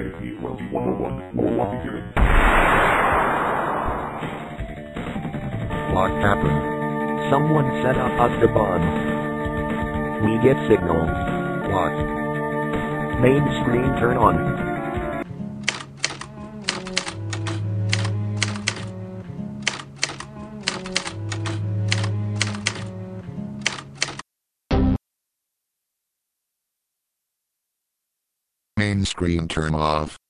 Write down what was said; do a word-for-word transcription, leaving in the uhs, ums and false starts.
A P twenty one oh one. More one beginning. What happened? Someone set up us the bomb. We get signal. What? Main screen turn on. Main screen turn off.